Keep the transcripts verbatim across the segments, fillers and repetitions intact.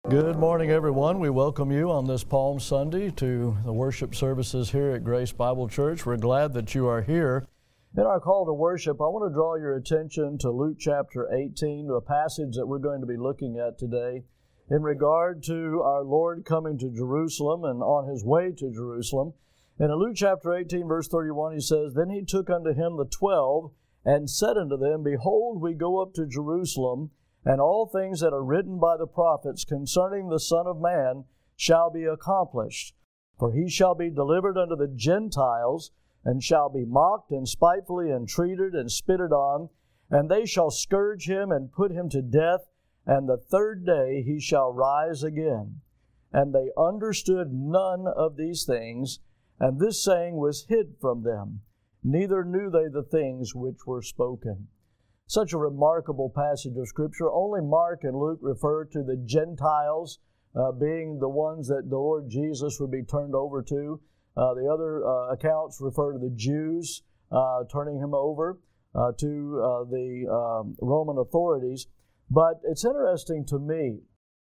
Good morning, everyone. We welcome you on this Palm Sunday to the worship services here at Grace Bible Church. We're glad that you are here. In our call to worship, I want to draw your attention to Luke chapter eighteen, to a passage that we're going to be looking at today in regard to our Lord coming to Jerusalem and on His way to Jerusalem. And in Luke chapter eighteen, verse thirty-one, He says, "Then He took unto Him the twelve, and said unto them, Behold, we go up to Jerusalem, and all things that are written by the prophets concerning the Son of Man shall be accomplished. For He shall be delivered unto the Gentiles, and shall be mocked and spitefully entreated and spitted on, and they shall scourge Him and put Him to death, and the third day He shall rise again. And they understood none of these things, and this saying was hid from them, neither knew they the things which were spoken." Such a remarkable passage of Scripture. Only Mark and Luke refer to the Gentiles uh, being the ones that the Lord Jesus would be turned over to. Uh, the other uh, accounts refer to the Jews uh, turning Him over uh, to uh, the um, Roman authorities. But it's interesting to me,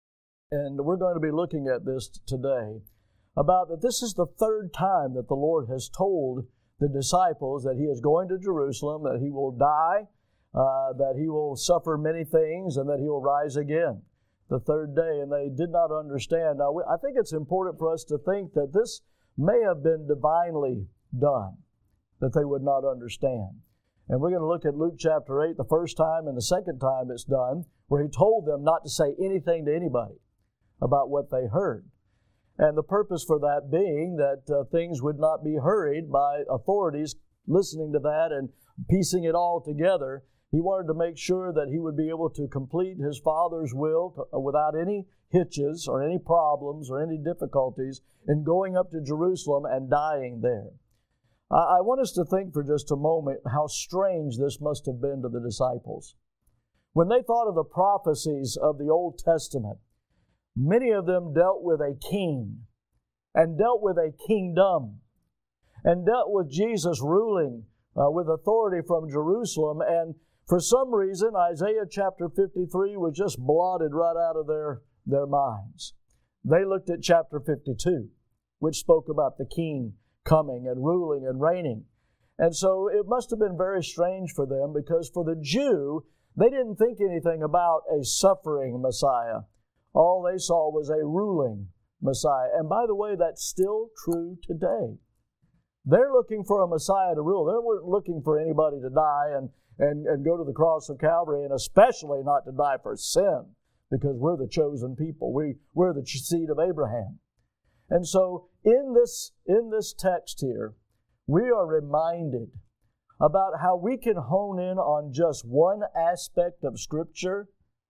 and we're going to be looking at this today, about that this is the third time that the Lord has told the disciples that He is going to Jerusalem, that He will die, Uh, that He will suffer many things, and that He will rise again the third day. And they did not understand. Now, we, I think it's important for us to think that this may have been divinely done, that they would not understand. And we're going to look at Luke chapter eight the first time, and the second time it's done, where He told them not to say anything to anybody about what they heard. And the purpose for that being that uh, things would not be hurried by authorities listening to that and piecing it all together. He wanted to make sure that He would be able to complete His Father's will without any hitches or any problems or any difficulties in going up to Jerusalem and dying there. I want us to think for just a moment how strange this must have been to the disciples. When they thought of the prophecies of the Old Testament, many of them dealt with a king and dealt with a kingdom and dealt with Jesus ruling uh, with authority from Jerusalem. And for some reason, Isaiah chapter fifty-three was just blotted right out of their, their minds. They looked at chapter fifty-two, which spoke about the king coming and ruling and reigning. And so it must have been very strange for them, because for the Jew, they didn't think anything about a suffering Messiah. All they saw was a ruling Messiah. And by the way, that's still true today. They're looking for a Messiah to rule. They weren't looking for anybody to die and And, and go to the cross of Calvary, and especially not to die for sin, because we're the chosen people. We, we're the seed of Abraham. And so in this, in this text here, we are reminded about how we can hone in on just one aspect of Scripture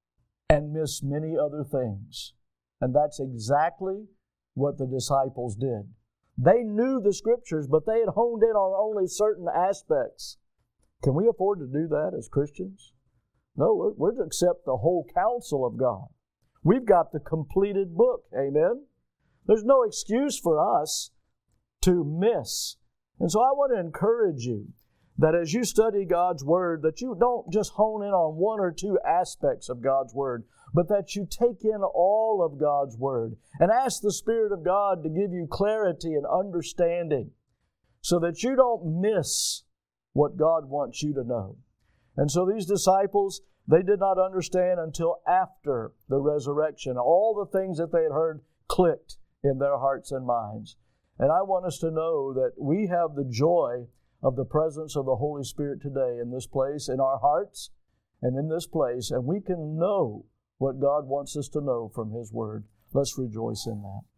and miss many other things. And that's exactly what the disciples did. They knew the Scriptures, but they had honed in on only certain aspects. Can we afford to do that as Christians? No, we're, we're to accept the whole counsel of God. We've got the completed book, amen? There's no excuse for us to miss. And so I want to encourage you that as you study God's Word, that you don't just hone in on one or two aspects of God's Word, but that you take in all of God's Word and ask the Spirit of God to give you clarity and understanding so that you don't miss what God wants you to know. And so these disciples, they did not understand until after the resurrection. All the things that they had heard clicked in their hearts and minds. And I want us to know that we have the joy of the presence of the Holy Spirit today in this place, in our hearts and in this place, and we can know what God wants us to know from His Word. Let's rejoice in that.